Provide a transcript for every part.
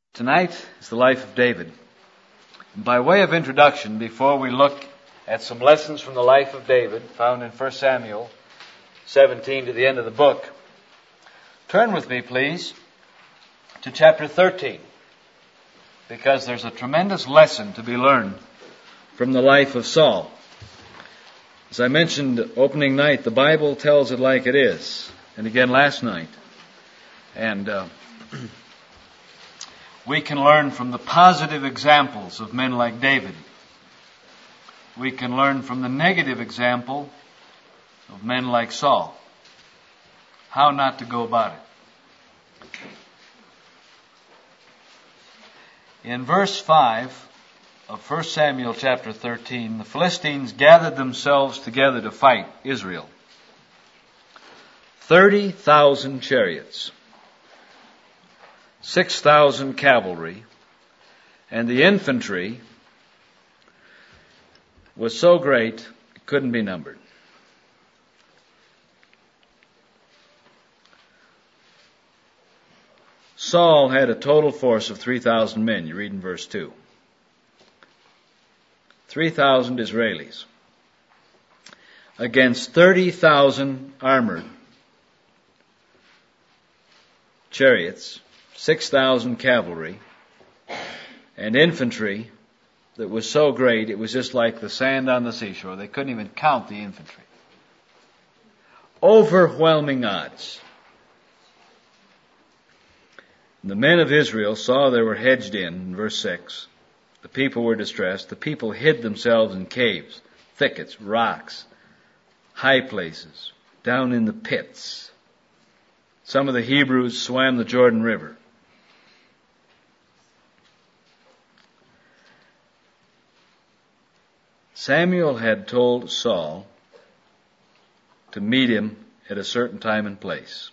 Tonight is the life of David. By way of introduction, before we look at some lessons from the life of David, found in 1 Samuel 17 to the end of the book, turn with me, please, to chapter 13, because there's a tremendous lesson to be learned from the life of Saul. As I mentioned opening night, the Bible tells it like it is, and again last night. And we can learn from the positive examples of men like David. We can learn from the negative example of men like Saul. How not to go about it. In verse 5 of 1 Samuel chapter 13, the Philistines gathered themselves together to fight Israel. 30,000 chariots, 6,000 cavalry, and the infantry was so great it couldn't be numbered. Saul had a total force of 3,000 men. You read in verse 2. 3,000 Israelis against 30,000 armored chariots, 6,000 cavalry, and infantry that was so great it was just like the sand on the seashore. They couldn't even count the infantry. Overwhelming odds. The men of Israel saw they were hedged in verse 6. The people were distressed. The people hid themselves in caves, thickets, rocks, high places, down in the pits. Some of the Hebrews swam the Jordan River. Samuel had told Saul to meet him at a certain time and place.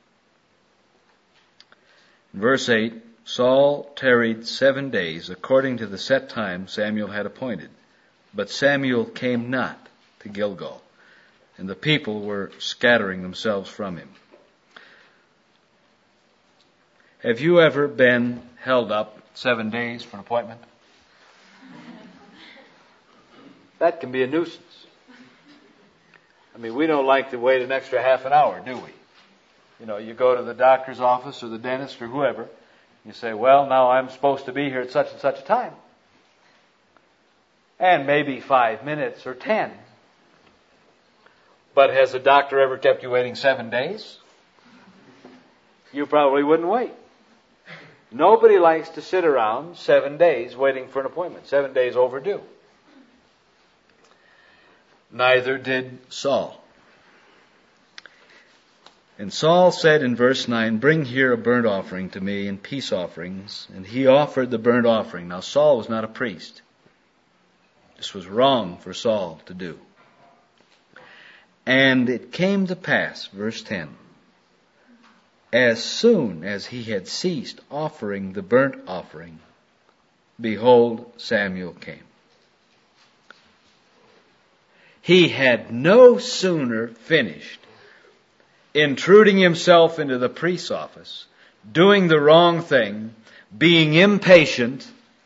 In verse 8, Saul tarried 7 days according to the set time Samuel had appointed. But Samuel came not to Gilgal, and the people were scattering themselves from him. Have you ever been held up 7 days for an appointment? That can be a nuisance. I mean, we don't like to wait an extra half an hour, do we? You know, you go to the doctor's office or the dentist or whoever. You say, well, now I'm supposed to be here at such and such a time. And maybe 5 minutes or 10. But has a doctor ever kept you waiting 7 days? You probably wouldn't wait. Nobody likes to sit around 7 days waiting for an appointment. 7 days overdue. Neither did Saul. And Saul said in verse 9, bring here a burnt offering to me and peace offerings. And he offered the burnt offering. Now Saul was not a priest. This was wrong for Saul to do. And it came to pass, verse 10, as soon as he had ceased offering the burnt offering, behold, Samuel came. He had no sooner finished intruding himself into the priest's office, doing the wrong thing, being impatient,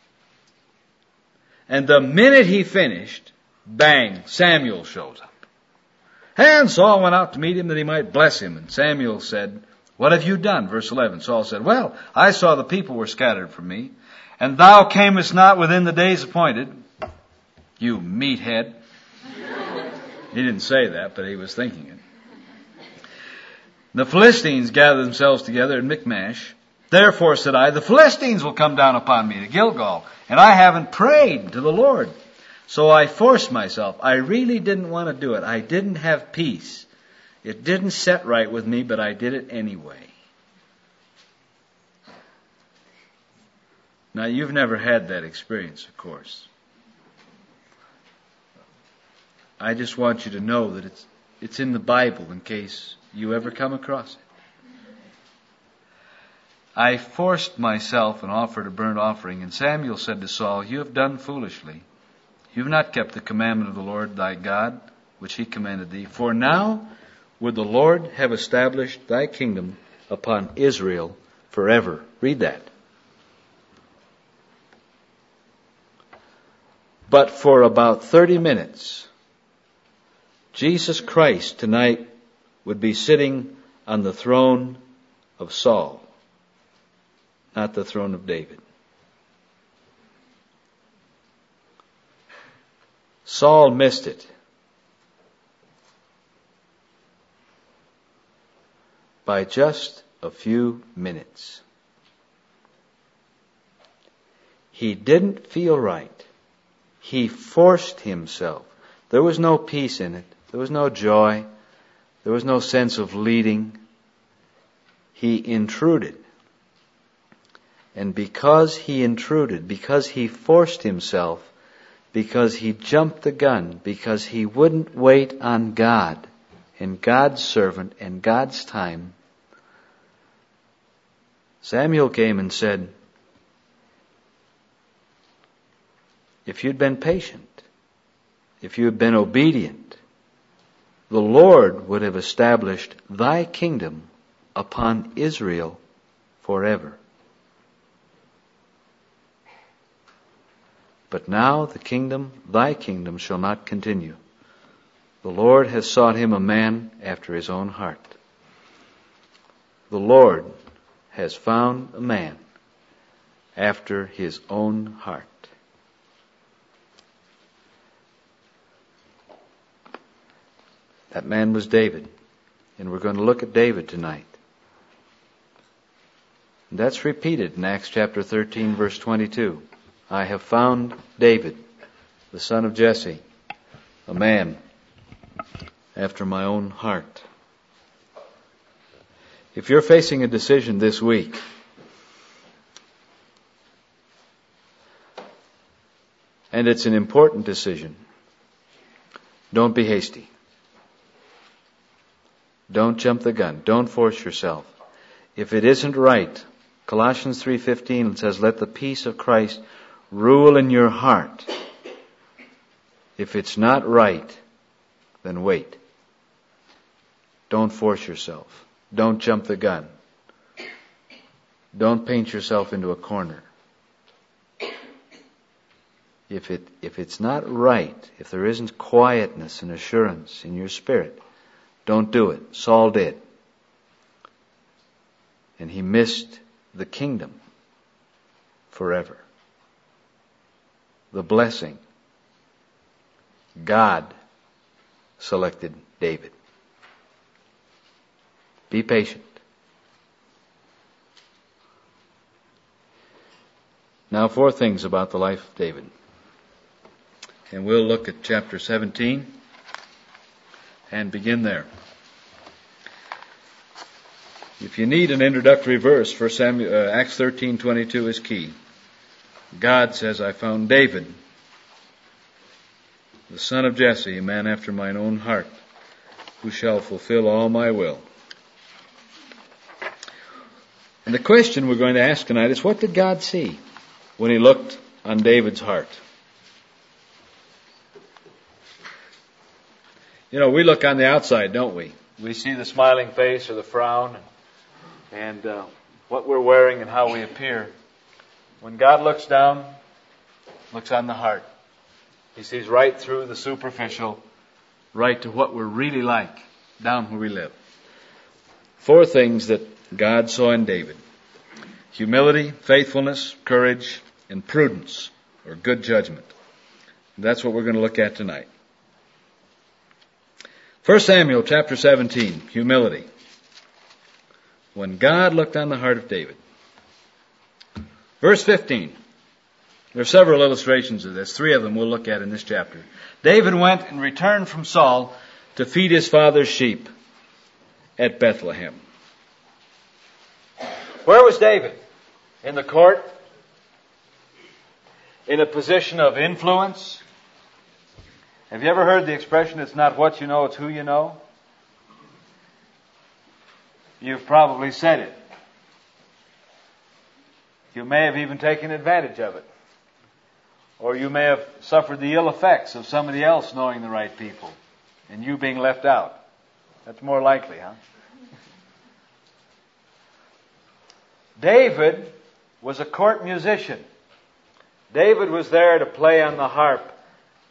and the minute he finished, bang, Samuel shows up. And Saul went out to meet him that he might bless him. And Samuel said, what have you done? Verse 11, Saul said, well, I saw the people were scattered from me, and thou camest not within the days appointed. You meathead. He didn't say that, but he was thinking it. The Philistines gathered themselves together at Michmash. Therefore, said I, the Philistines will come down upon me to Gilgal, and I haven't prayed to the Lord. So I forced myself. I really didn't want to do it. I didn't have peace. It didn't set right with me, but I did it anyway. Now, you've never had that experience, of course. I just want you to know that it's in the Bible in case you ever come across it. I forced myself and offered a burnt offering, and Samuel said to Saul, you have done foolishly. You have not kept the commandment of the Lord thy God, which he commanded thee. For now would the Lord have established thy kingdom upon Israel forever. Read that. But for about 30 minutes, Jesus Christ tonight would be sitting on the throne of Saul, not the throne of David. Saul missed it. By just a few minutes. He didn't feel right. He forced himself. There was no peace in it. There was no joy. There was no sense of leading. He intruded. And because he intruded, because he forced himself, because he jumped the gun, because he wouldn't wait on God and God's servant and God's time, Samuel came and said, if you'd been patient, if you had been obedient, the Lord would have established thy kingdom upon Israel forever. But now the kingdom, thy kingdom, shall not continue. The Lord has sought him a man after his own heart. The Lord has found a man after his own heart. That man was David. And we're going to look at David tonight. And that's repeated in Acts chapter 13, verse 22. I have found David, the son of Jesse, a man after my own heart. If you're facing a decision this week, and it's an important decision, don't be hasty. Don't jump the gun. Don't force yourself. If it isn't right, Colossians 3:15 says, let the peace of Christ rule in your heart. If it's not right, then wait. Don't force yourself. Don't jump the gun. Don't paint yourself into a corner. If it's not right, if there isn't quietness and assurance in your spirit, don't do it. Saul did. And he missed the kingdom forever. The blessing. God selected David. Be patient. Now 4 things about the life of David. And we'll look at chapter 17 and begin there. If you need an introductory verse, Acts 13:22 is key. God says, I found David, the son of Jesse, a man after mine own heart, who shall fulfill all my will. And the question we're going to ask tonight is, what did God see when he looked on David's heart? You know, we look on the outside, don't we? We see the smiling face or the frown and what we're wearing and how we appear. When God looks down, looks on the heart, he sees right through the superficial, right to what we're really like, down where we live. 4 things that God saw in David. Humility, faithfulness, courage, and prudence, or good judgment. And that's what we're going to look at tonight. 1 Samuel chapter 17, humility. When God looked on the heart of David. Verse 15. There are several illustrations of this. 3 of them we'll look at in this chapter. David went and returned from Saul to feed his father's sheep at Bethlehem. Where was David? In the court? In a position of influence? Have you ever heard the expression, it's not what you know, it's who you know? You've probably said it. You may have even taken advantage of it. Or you may have suffered the ill effects of somebody else knowing the right people and you being left out. That's more likely, huh? David was a court musician. David was there to play on the harp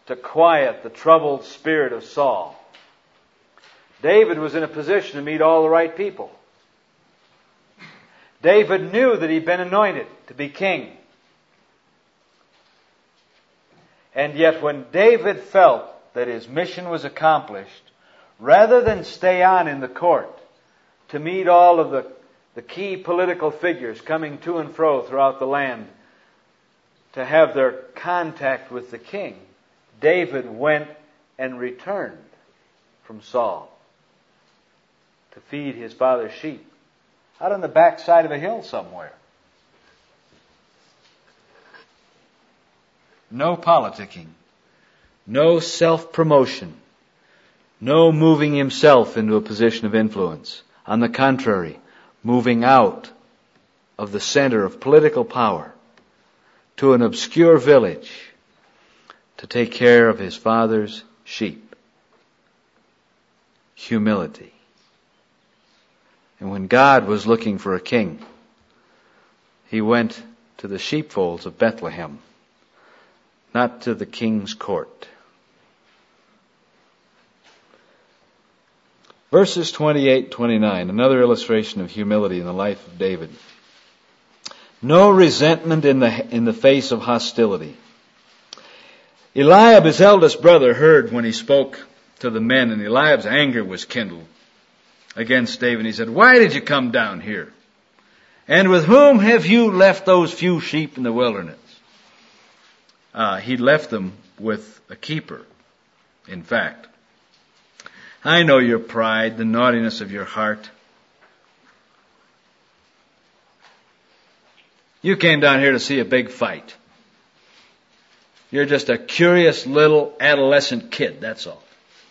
to quiet the troubled spirit of Saul. David was in a position to meet all the right people. David knew that he'd been anointed to be king. And yet when David felt that his mission was accomplished, rather than stay on in the court to meet all of the key political figures coming to and fro throughout the land to have their contact with the king, David went and returned from Saul to feed his father's sheep out on the backside of a hill somewhere. No politicking, no self-promotion, no moving himself into a position of influence. On the contrary, moving out of the center of political power to an obscure village to take care of his father's sheep. Humility. And when God was looking for a king, he went to the sheepfolds of Bethlehem, not to the king's court. Verses 28-29, another illustration of humility in the life of David. No resentment in the face of hostility. Eliab, his eldest brother, heard when he spoke to the men, and Eliab's anger was kindled against David. He said, "Why did you come down here? And with whom have you left those few sheep in the wilderness?" He left them with a keeper, in fact. "I know your pride, the naughtiness of your heart. You came down here to see a big fight. You're just a curious little adolescent kid, that's all."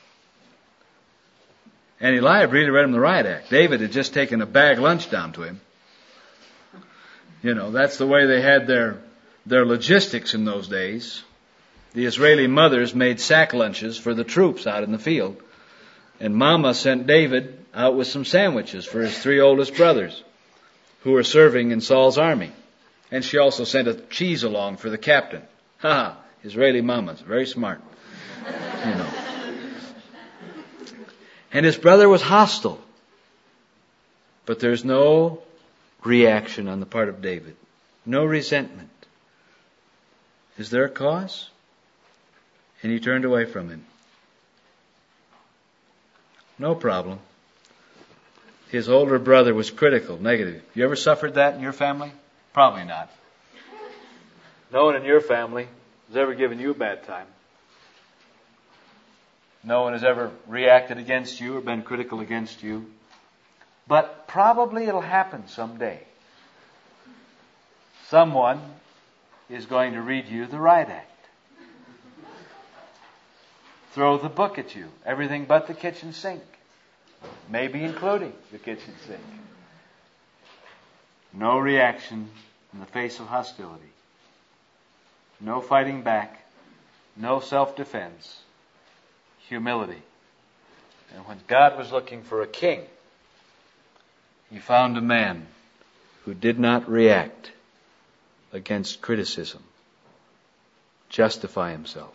And Eliab really read him the riot act. David had just taken a bag lunch down to him. You know, that's the way they had their logistics in those days. The Israeli mothers made sack lunches for the troops out in the field. And Mama sent David out with some sandwiches for his 3 oldest brothers who were serving in Saul's army. And she also sent a cheese along for the captain. Ha! Israeli mamas, very smart. You know. And his brother was hostile. But there's no reaction on the part of David. No resentment. Is there a cause? And he turned away from him. No problem. His older brother was critical, negative. You ever suffered that in your family? Probably not. No one in your family has ever given you a bad time. No one has ever reacted against you or been critical against you. But probably it'll happen someday. Someone is going to read you the riot act. Throw the book at you. Everything but the kitchen sink. Maybe including the kitchen sink. No reaction in the face of hostility. No fighting back. No self-defense. Humility. And when God was looking for a king, he found a man who did not react against criticism, justify himself.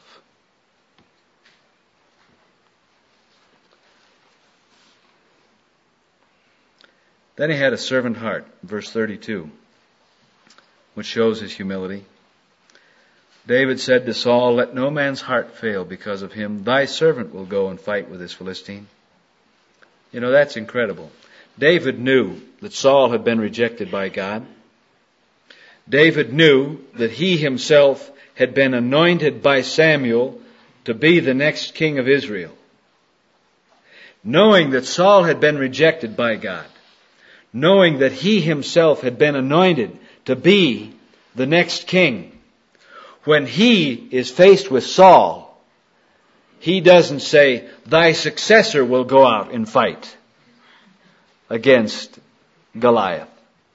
Then he had a servant heart, verse 32, which shows his humility. David said to Saul, "Let no man's heart fail because of him. Thy servant will go and fight with this Philistine." You know, that's incredible. David knew that Saul had been rejected by God. David knew that he himself had been anointed by Samuel to be the next king of Israel. Knowing that Saul had been rejected by God, knowing that he himself had been anointed to be the next king, when he is faced with Saul, he doesn't say, "Thy successor will go out and fight against Goliath."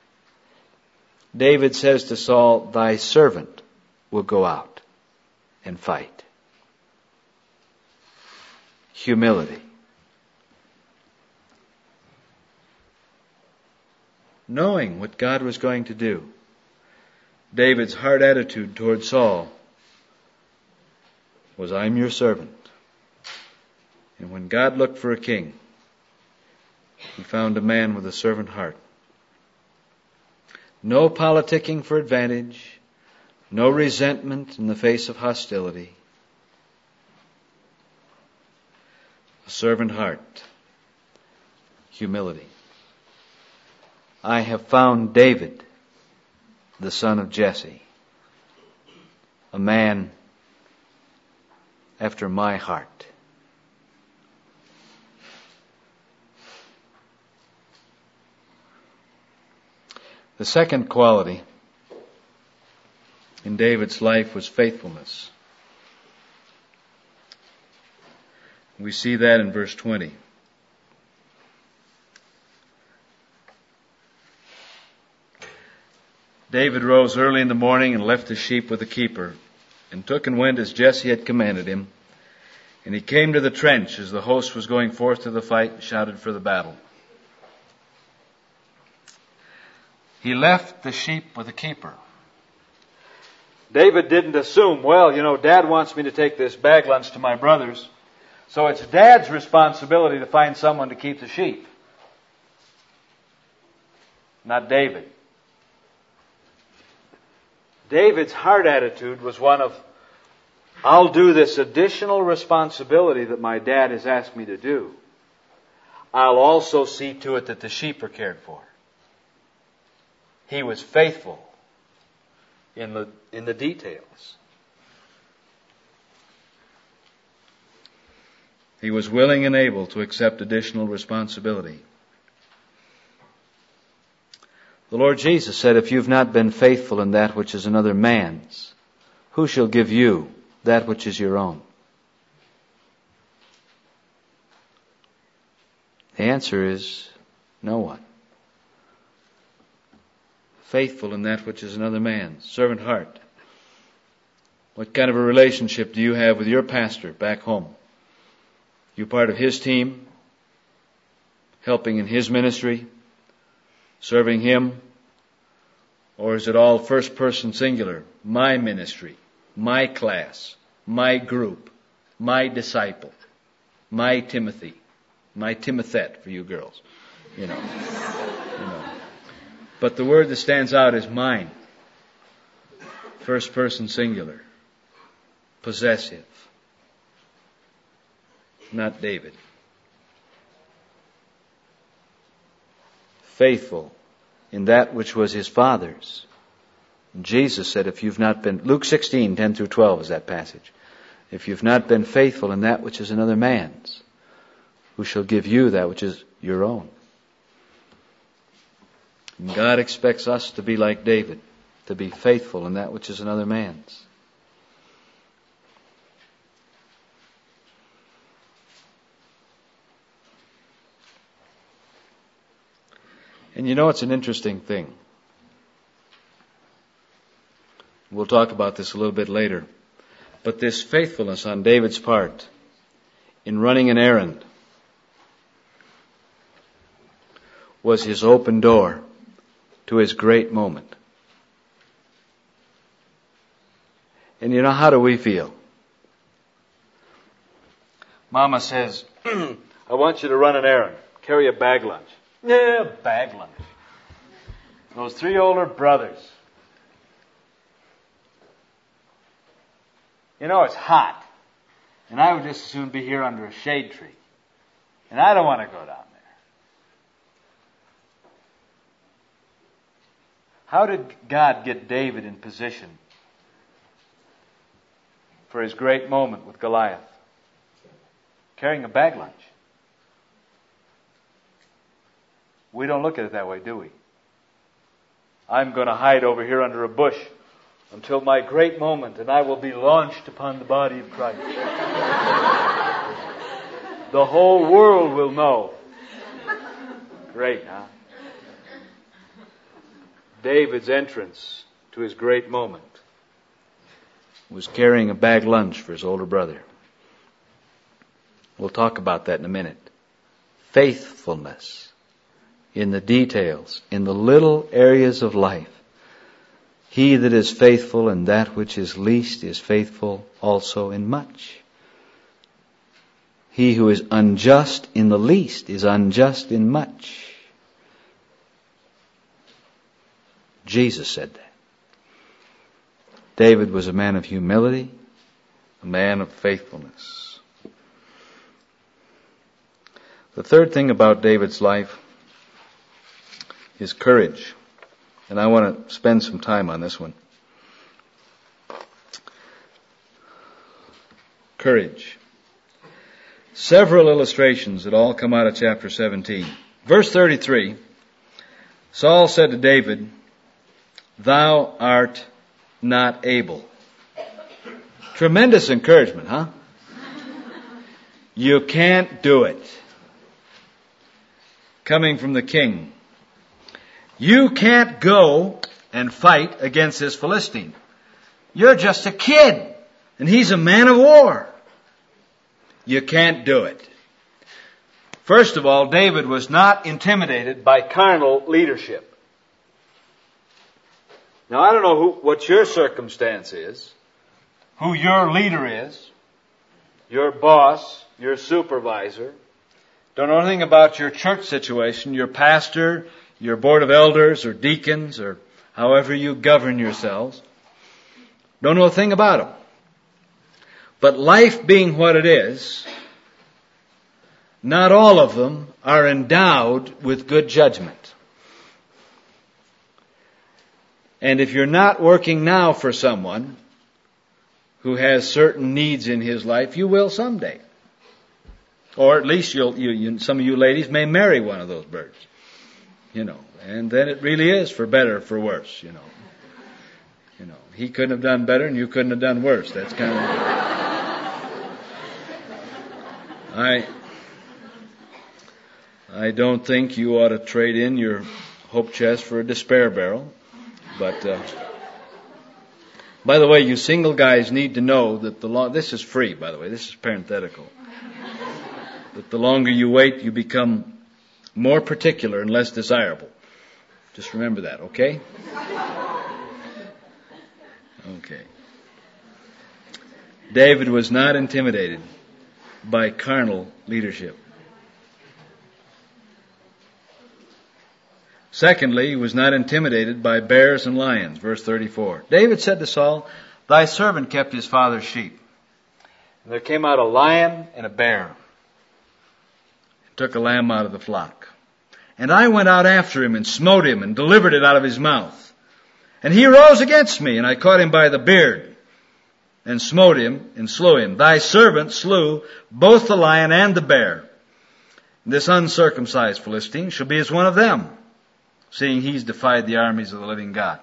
David says to Saul, "Thy servant will go out and fight." Humility. Knowing what God was going to do, David's hard attitude toward Saul was, I'm your servant. And when God looked for a king, He found a man with a servant heart. No politicking for advantage, no resentment in the face of hostility. A servant heart, humility. I have found David, the son of Jesse, a man after my heart. The second quality in David's life was faithfulness. We see that in verse 20. David rose early in the morning and left his sheep with the keeper, and took and went as Jesse had commanded him. And he came to the trench as the host was going forth to the fight, and shouted for the battle. He left the sheep with the keeper. David didn't assume, well, Dad wants me to take this bag lunch to my brothers, so it's Dad's responsibility to find someone to keep the sheep. Not David. David's heart attitude was one of, I'll do this additional responsibility that my dad has asked me to do. I'll also see to it that the sheep are cared for. He was faithful in the details. He was willing and able to accept additional responsibility. The Lord Jesus said, if you've not been faithful in that which is another man's, who shall give you that which is your own? The answer is no one. Faithful in that which is another man's. Servant heart. What kind of a relationship do you have with your pastor back home? You part of his team, helping in his ministry, serving him? Or is it all first person singular? My ministry, my class, my group, my disciple, my Timothy, my Timothette for you girls. But the word that stands out is mine. First person singular. Possessive. Not David. Faithful in that which was his father's. Jesus said, if you've not been, Luke 16, 10 through 12 is that passage. If you've not been faithful in that which is another man's, who shall give you that which is your own? And God expects us to be like David, to be faithful in that which is another man's. And it's an interesting thing. We'll talk about this a little bit later. But this faithfulness on David's part in running an errand was his open door to his great moment. And how do we feel? Mama says, I want you to run an errand. Carry a bag lunch. Yeah, bag lunch. Those 3 older brothers. It's hot. And I would just as soon be here under a shade tree. And I don't want to go down there. How did God get David in position for his great moment with Goliath? Carrying a bag lunch. We don't look at it that way, do we? I'm going to hide over here under a bush until my great moment, and I will be launched upon the body of Christ. The whole world will know. Great, huh? David's entrance to his great moment was carrying a bag lunch for his older brother. We'll talk about that in a minute. Faithfulness in the details, in the little areas of life. He that is faithful in that which is least is faithful also in much. He who is unjust in the least is unjust in much. Jesus said that. David was a man of humility, a man of faithfulness. The third thing about David's life is courage. And I want to spend some time on this one. Courage. Several illustrations that all come out of chapter 17. Verse 33, Saul said to David, "Thou art not able." Tremendous encouragement, huh? You can't do it. Coming from the king. You can't go and fight against this Philistine. You're just a kid, and he's a man of war. You can't do it. First of all, David was not intimidated by carnal leadership. Now, I don't know what your circumstance is, who your leader is, your boss, your supervisor. Don't know anything about your church situation, your pastor, your board of elders or deacons or however you govern yourselves. Don't know a thing about them. But life being what it is, not all of them are endowed with good judgment. And if you're not working now for someone who has certain needs in his life, you will someday. Or at least some of you ladies may marry one of those birds. And then it really is for better or for worse, He couldn't have done better and you couldn't have done worse. That's kind of... I don't think you ought to trade in your hope chest for a despair barrel. But, by the way, you single guys need to know that this is free, by the way, this is parenthetical. That the longer you wait, you become more particular and less desirable. Just remember that, okay? Okay. David was not intimidated by carnal leadership. Secondly, he was not intimidated by bears and lions. Verse 34. David said to Saul, "Thy servant kept his father's sheep. And there came out a lion and a bear. Took a lamb out of the flock. And I went out after him and smote him and delivered it out of his mouth. And he rose against me, and I caught him by the beard and smote him and slew him. Thy servant slew both the lion and the bear. This uncircumcised Philistine shall be as one of them, seeing he's defied the armies of the living God."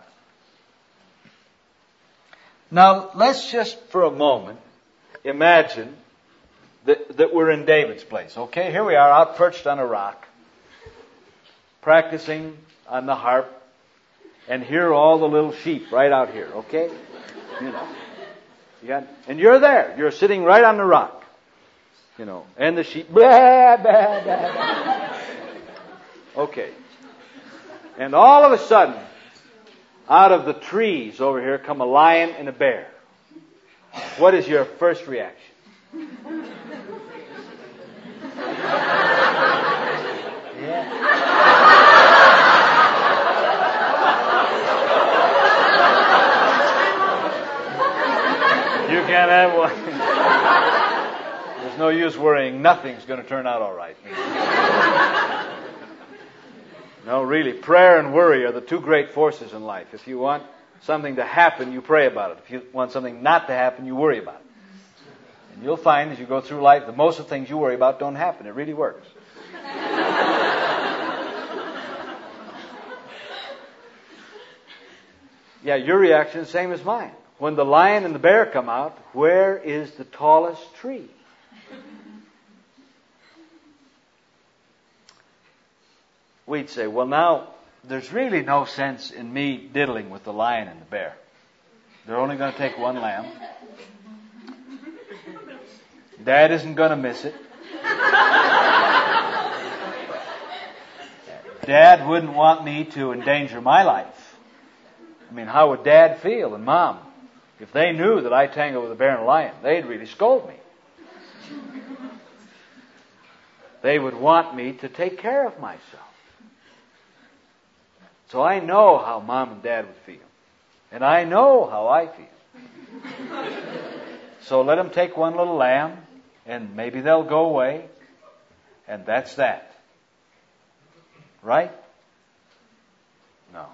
Now, let's just for a moment imagine that we're in David's place, okay? Here we are out perched on a rock, practicing on the harp, and here are all the little sheep right out here, okay? And you're there. You're sitting right on the rock, and the sheep, blah, blah, blah, blah. Okay. And all of a sudden, out of the trees over here come a lion and a bear. What is your first reaction? Yeah. You can't have one. There's no use worrying. Nothing's going to turn out all right. No, really, prayer and worry are the two great forces in life. If you want something to happen, you pray about it. If you want something not to happen, you worry about it. And you'll find as you go through life that most of the things you worry about don't happen. It really works. Yeah, your reaction is the same as mine. When the lion and the bear come out, where is the tallest tree? We'd say, well, now, there's really no sense in me diddling with the lion and the bear. They're only going to take one lamb. Dad isn't going to miss it. Dad wouldn't want me to endanger my life. I mean, how would Dad feel and Mom if they knew that I tangled with a bear and a lion? They'd really scold me. They would want me to take care of myself. So I know how Mom and Dad would feel. And I know how I feel. So let them take one little lamb, and maybe they'll go away, and that's that. Right? No.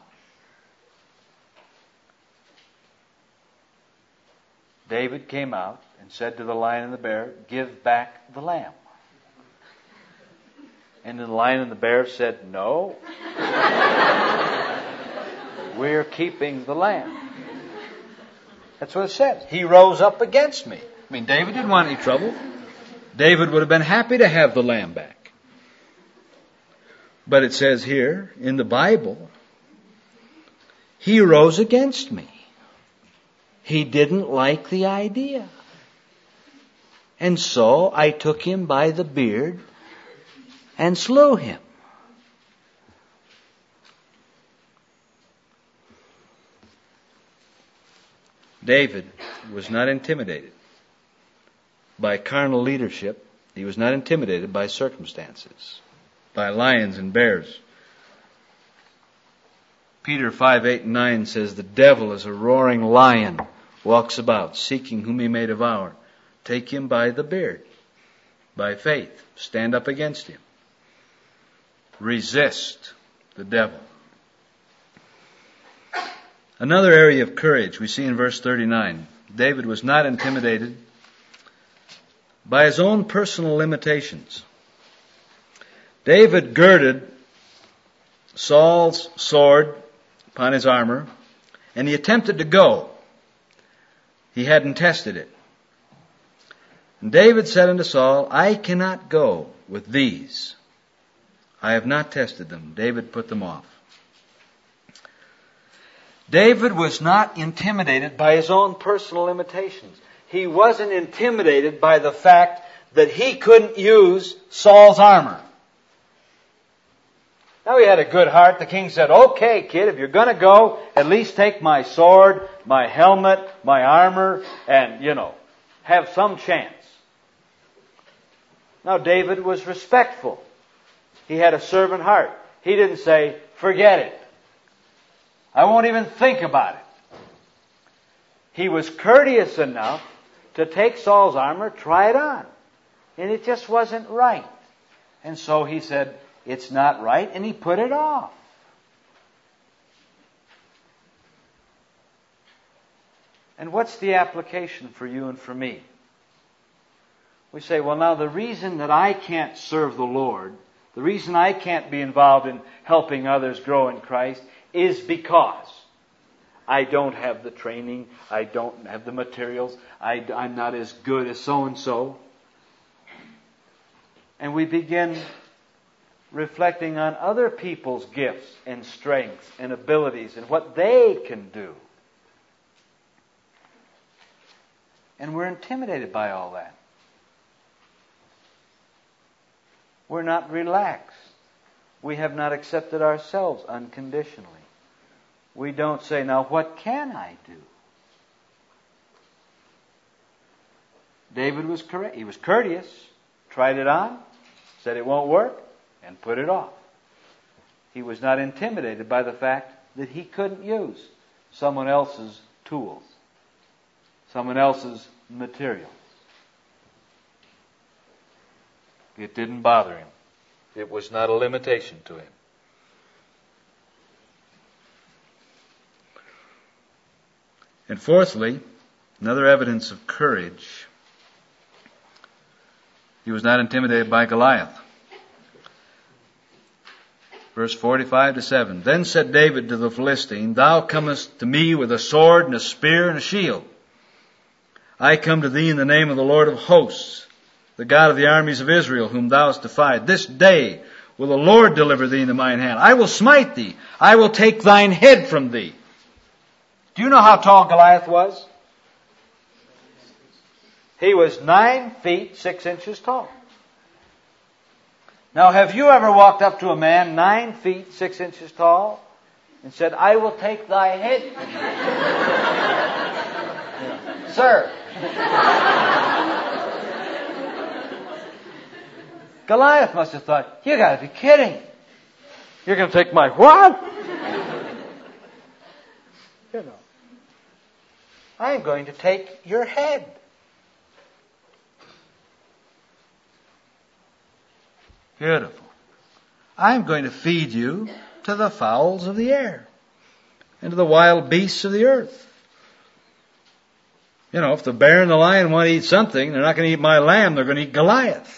David came out and said to the lion and the bear, "Give back the lamb." And the lion and the bear said, "No. We're keeping the lamb." That's what it says. He rose up against me. I mean, David didn't want any trouble. David would have been happy to have the lamb back. But it says here in the Bible, he rose against me. He didn't like the idea. And so I took him by the beard and slew him. David was not intimidated by carnal leadership. He was not intimidated by circumstances, by lions and bears. Peter 5:8-9 says, "The devil is a roaring lion, walks about, seeking whom he may devour. Take him by the beard, by faith. Stand up against him. Resist the devil." Another area of courage we see in verse 39. David was not intimidated by his own personal limitations. David girded Saul's sword upon his armor, and he attempted to go. He hadn't tested it. And David said unto Saul, "I cannot go with these. I have not tested them." David put them off. David was not intimidated by his own personal limitations. He wasn't intimidated by the fact that he couldn't use Saul's armor. Now he had a good heart. The king said, "Okay, kid, if you're going to go, at least take my sword, my helmet, my armor, and, have some chance." Now David was respectful. He had a servant heart. He didn't say, "Forget it. I won't even think about it." He was courteous enough to take Saul's armor, try it on. And it just wasn't right. And so he said, "It's not right," and he put it off. And what's the application for you and for me? We say, well, now the reason that I can't serve the Lord, the reason I can't be involved in helping others grow in Christ is because I don't have the training, I don't have the materials, I'm not as good as so-and-so. And we begin reflecting on other people's gifts and strengths and abilities and what they can do. And we're intimidated by all that. We're not relaxed. We have not accepted ourselves unconditionally. We don't say, "Now what can I do?" David was correct. He was courteous, tried it on, said it won't work, and put it off. He was not intimidated by the fact that he couldn't use someone else's tools, someone else's materials. It didn't bother him. It was not a limitation to him. And fourthly, another evidence of courage, he was not intimidated by Goliath. Verse 45-7. Then said David to the Philistine, "Thou comest to me with a sword and a spear and a shield. I come to thee in the name of the Lord of hosts, the God of the armies of Israel, whom thou hast defied. This day will the Lord deliver thee into mine hand. I will smite thee. I will take thine head from thee." Do you know how tall Goliath was? He was 9 feet 6 inches tall. Now, have you ever walked up to a man 9 feet 6 inches tall and said, I will take thy head. Sir. Goliath must have thought, you got to be kidding. You're going to take my what? I'm going to take your head. Beautiful. I'm going to feed you to the fowls of the air and to the wild beasts of the earth. If the bear and the lion want to eat something, they're not going to eat my lamb, they're going to eat Goliath.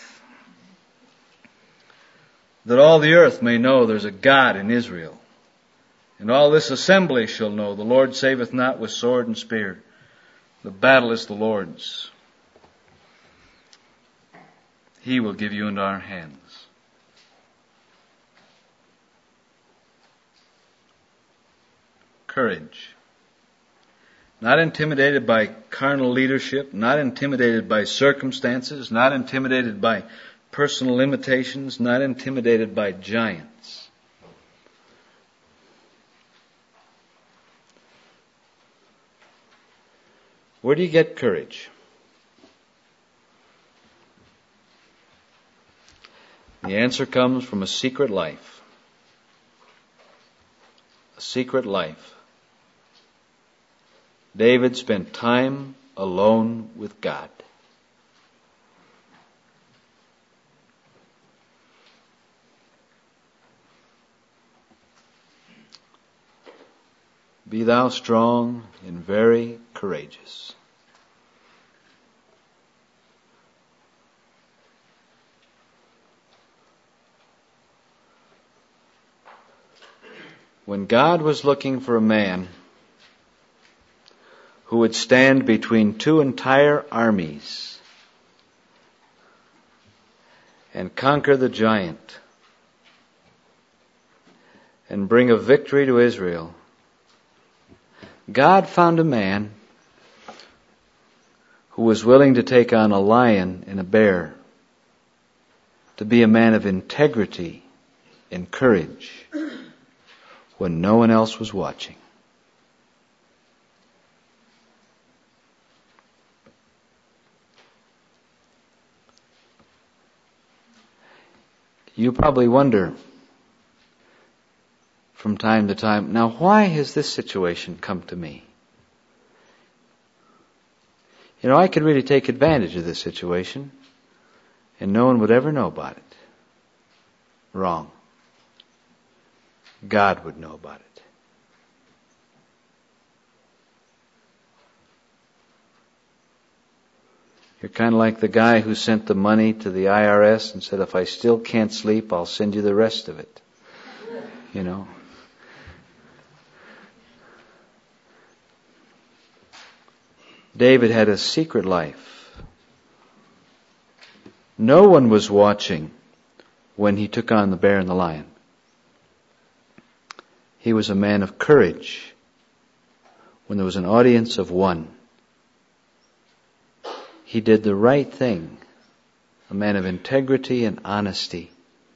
That all the earth may know there's a God in Israel. And all this assembly shall know, the Lord saveth not with sword and spear. The battle is the Lord's. He will give you into our hands. Courage. Not intimidated by carnal leadership, not intimidated by circumstances, not intimidated by personal limitations, not intimidated by giants. Where do you get courage? The answer comes from a secret life. A secret life. David spent time alone with God. Be thou strong and very courageous. When God was looking for a man who would stand between two entire armies and conquer the giant and bring a victory to Israel, God found a man who was willing to take on a lion and a bear, to be a man of integrity and courage when no one else was watching. You probably wonder from time to time, now why has this situation come to me? I could really take advantage of this situation and no one would ever know about it. Wrong. God would know about it. You're kind of like the guy who sent the money to the IRS and said, if I still can't sleep, I'll send you the rest of it. David had a secret life. No one was watching when he took on the bear and the lion. He was a man of courage when there was an audience of one. He did the right thing, a man of integrity and honesty.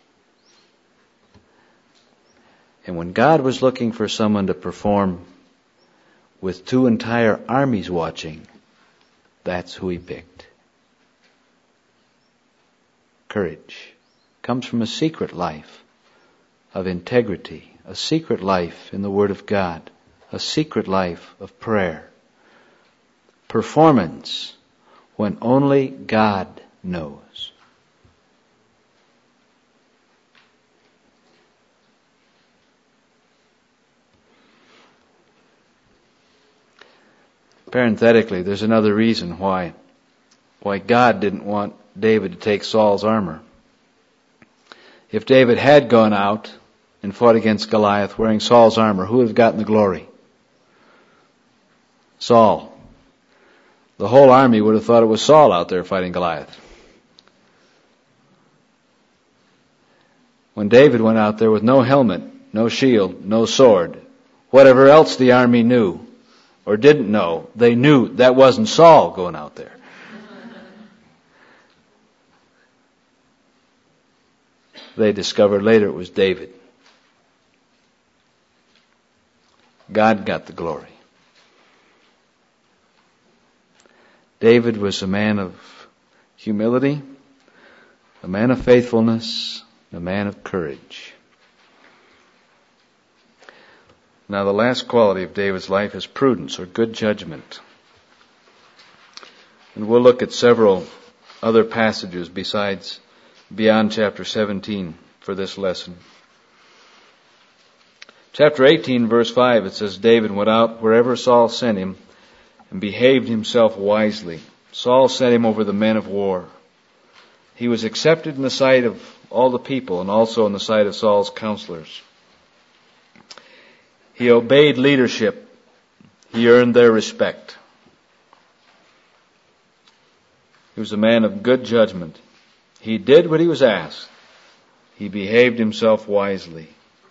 And when God was looking for someone to perform with two entire armies watching, that's who he picked. Courage comes from a secret life of integrity, a secret life in the Word of God, a secret life of prayer. Performance when only God knows. Parenthetically, there's another reason why God didn't want David to take Saul's armor. If David had gone out and fought against Goliath wearing Saul's armor, who would have gotten the glory? Saul. The whole army would have thought it was Saul out there fighting Goliath. When David went out there with no helmet, no shield, no sword, whatever else the army knew or didn't know, they knew that wasn't Saul going out there. They discovered later it was David. God got the glory. David was a man of humility, a man of faithfulness, a man of courage. Now the last quality of David's life is prudence or good judgment. And we'll look at several other passages beyond chapter 17 for this lesson. Chapter 18, verse 5, it says, David went out wherever Saul sent him and behaved himself wisely. Saul set him over the men of war. He was accepted in the sight of all the people and also in the sight of Saul's counselors. He obeyed leadership. He earned their respect. He was a man of good judgment. He did what he was asked. He behaved himself wisely.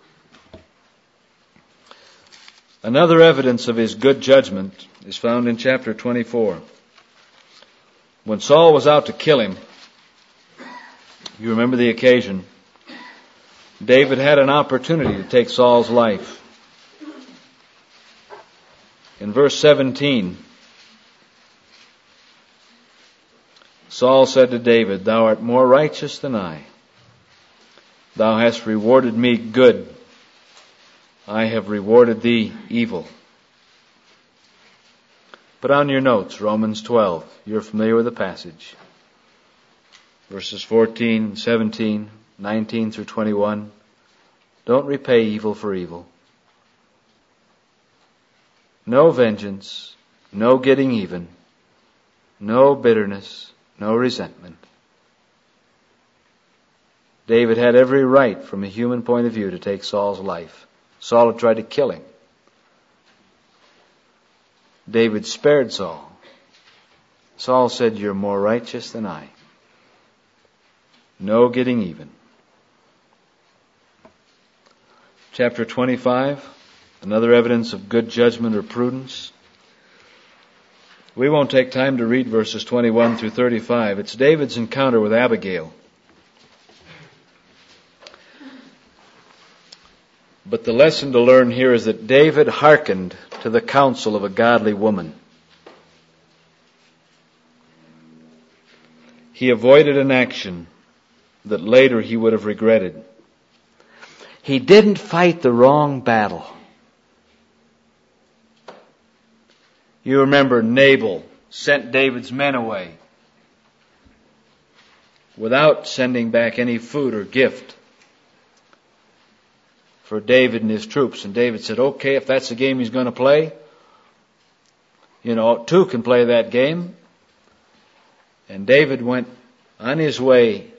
Another evidence of his good judgment is found in chapter 24. When Saul was out to kill him, you remember the occasion, David had an opportunity to take Saul's life. In verse 17, Saul said to David, Thou art more righteous than I. Thou hast rewarded me good. I have rewarded thee evil. Put on your notes, Romans 12. You're familiar with the passage. Verses 14, 17, 19 through 21. Don't repay evil for evil. No vengeance, no getting even, no bitterness, no resentment. David had every right from a human point of view to take Saul's life. Saul had tried to kill him. David spared Saul. Saul said, You're more righteous than I. No getting even. Chapter 25, another evidence of good judgment or prudence. We won't take time to read verses 21 through 35. It's David's encounter with Abigail. But the lesson to learn here is that David hearkened to the counsel of a godly woman. He avoided an action that later he would have regretted. He didn't fight the wrong battle. You remember Nabal sent David's men away without sending back any food or gift for David and his troops. And David said, okay, if that's the game he's going to play, two can play that game. And David went on his way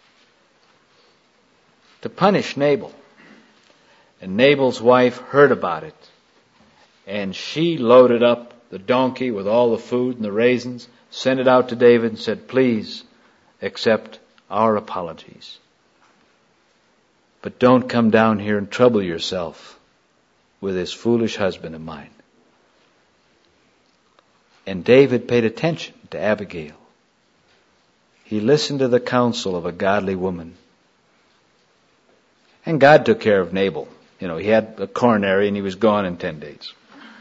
to punish Nabal. And Nabal's wife heard about it. And she loaded up the donkey with all the food and the raisins, sent it out to David and said, please accept our apologies. But don't come down here and trouble yourself with this foolish husband of mine. And David paid attention to Abigail. He listened to the counsel of a godly woman. And God took care of Nabal. He had a coronary and he was gone in 10 days.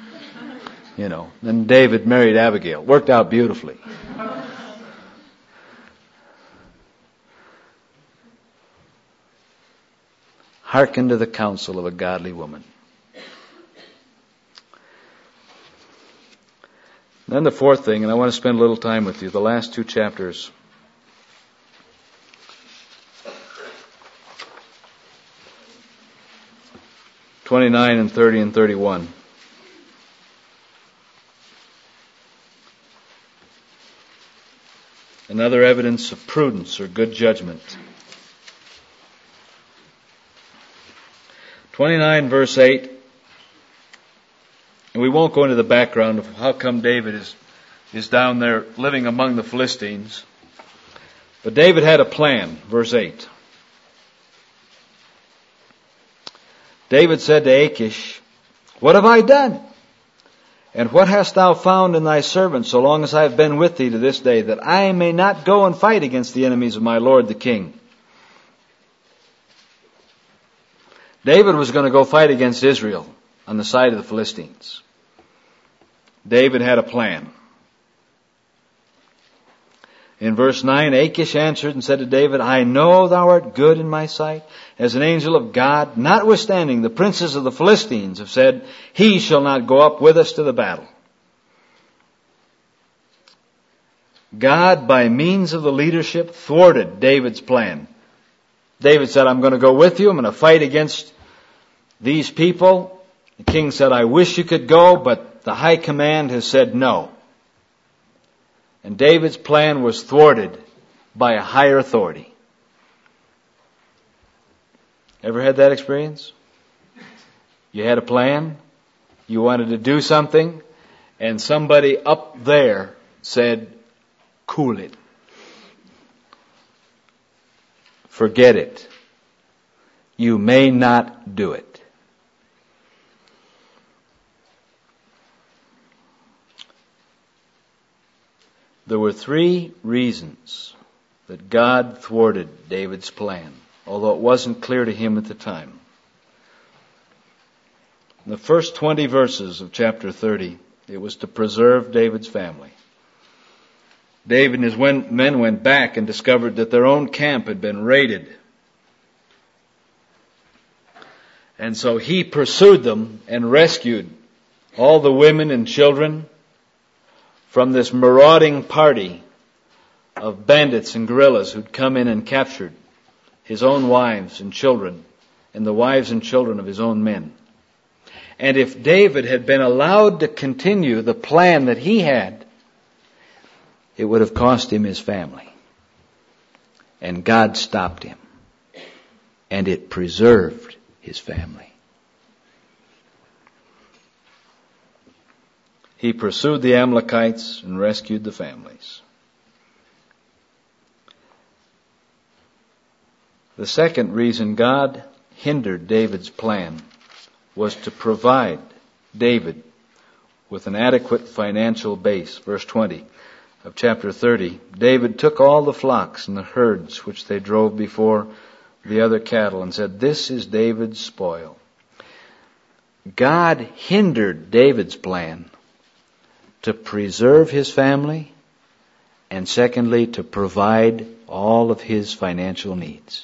Then David married Abigail. Worked out beautifully. Hearken to the counsel of a godly woman. Then the fourth thing, and I want to spend a little time with you, the last two chapters. (29 and 30 and 31). Another evidence of prudence or good judgment. 29 verse 8. And we won't go into the background of how come David is down there living among the Philistines. But David had a plan, verse 8. David said to Achish, what have I done? And what hast thou found in thy servant so long as I have been with thee to this day, that I may not go and fight against the enemies of my lord the king? David was going to go fight against Israel on the side of the Philistines. David had a plan. In verse 9, Achish answered and said to David, I know thou art good in my sight, as an angel of God. Notwithstanding, the princes of the Philistines have said, he shall not go up with us to the battle. God, by means of the leadership, thwarted David's plan. David said, I'm going to go with you. I'm going to fight against these people. The king said, I wish you could go, but the high command has said no. And David's plan was thwarted by a higher authority. Ever had that experience? You had a plan, you wanted to do something, and somebody up there said, cool it. Forget it. You may not do it. There were 3 reasons that God thwarted David's plan, although it wasn't clear to him at the time. In the first 20 verses of chapter 30, it was to preserve David's family. David and his men went back and discovered that their own camp had been raided. And so he pursued them and rescued all the women and children from this marauding party of bandits and guerrillas who'd come in and captured his own wives and children and the wives and children of his own men. And if David had been allowed to continue the plan that he had, it would have cost him his family. And God stopped him. And it preserved his family. He pursued the Amalekites and rescued the families. The second reason God hindered David's plan was to provide David with an adequate financial base. Verse 20 of chapter 30. David took all the flocks and the herds which they drove before the other cattle and said, this is David's spoil. God hindered David's plan to preserve his family, and secondly, to provide all of his financial needs.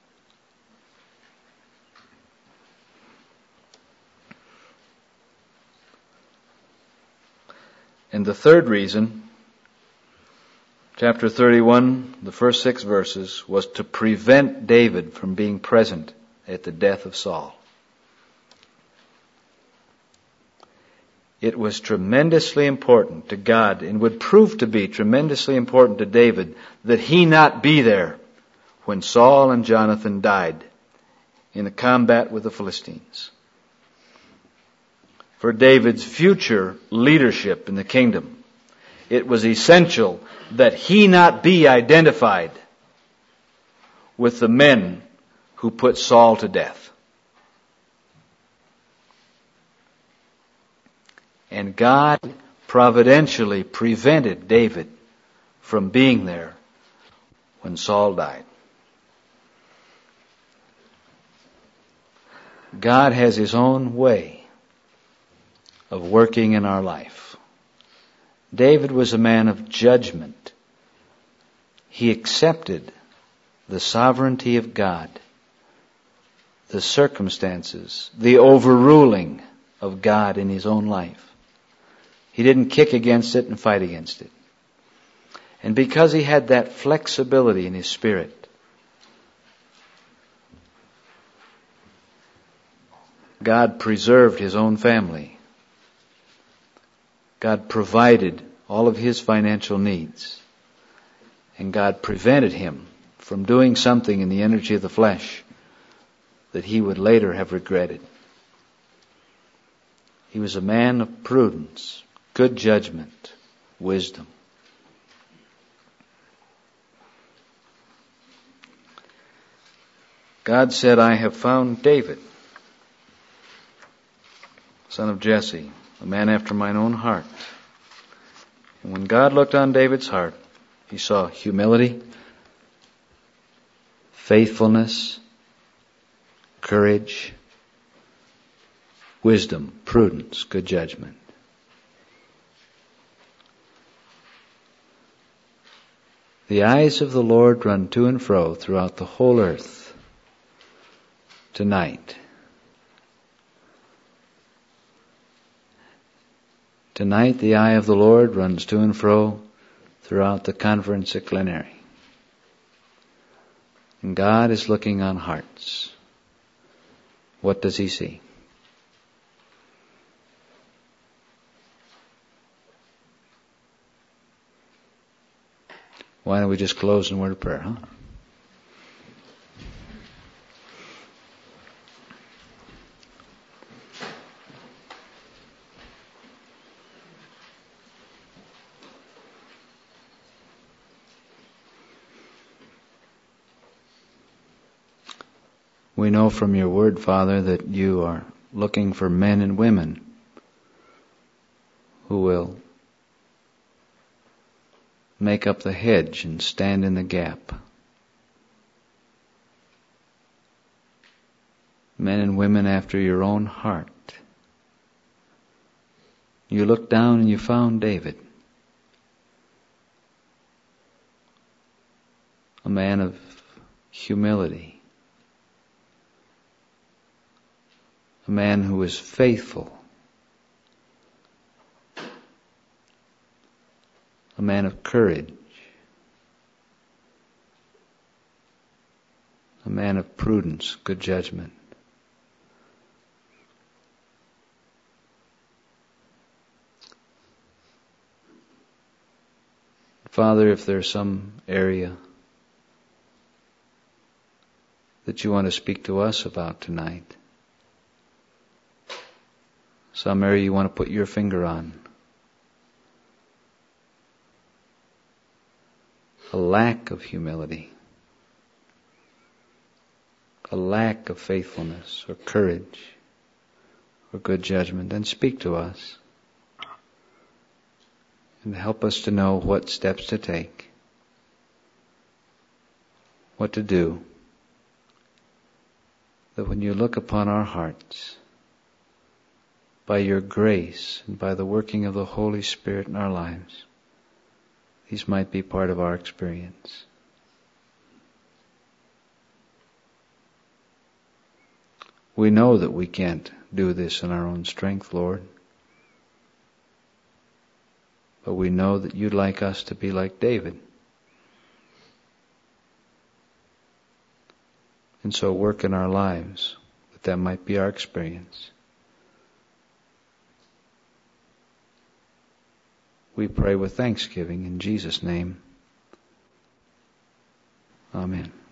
And the third reason, chapter 31, the first 6 verses, was to prevent David from being present at the death of Saul. It was tremendously important to God, and would prove to be tremendously important to David, that he not be there when Saul and Jonathan died in a combat with the Philistines. For David's future leadership in the kingdom, it was essential that he not be identified with the men who put Saul to death. And God providentially prevented David from being there when Saul died. God has His own way of working in our life. David was a man of judgment. He accepted the sovereignty of God, the circumstances, the overruling of God in his own life. He didn't kick against it and fight against it. And because he had that flexibility in his spirit, God preserved his own family. God provided all of his financial needs. And God prevented him from doing something in the energy of the flesh that he would later have regretted. He was a man of prudence, good judgment, wisdom. God said, I have found David, son of Jesse, a man after mine own heart. And when God looked on David's heart, he saw humility, faithfulness, courage, wisdom, prudence, good judgment. The eyes of the Lord run to and fro throughout the whole earth tonight. Tonight the eye of the Lord runs to and fro throughout the conference at Glenary. And God is looking on hearts. What does He see? Why don't we just close in a word of prayer, huh? We know from your word, Father, that you are looking for men and women who will make up the hedge and stand in the gap. Men and women after your own heart. You looked down and you found David, a man of humility, a man who was faithful, a man of courage, a man of prudence, good judgment. Father, if there's some area that you want to speak to us about tonight, some area you want to put your finger on, a lack of humility, a lack of faithfulness or courage or good judgment, then speak to us and help us to know what steps to take, what to do, that when you look upon our hearts, by your grace and by the working of the Holy Spirit in our lives, these might be part of our experience. We know that we can't do this in our own strength, Lord. But we know that you'd like us to be like David. And so work in our lives that might be our experience. We pray with thanksgiving in Jesus' name. Amen.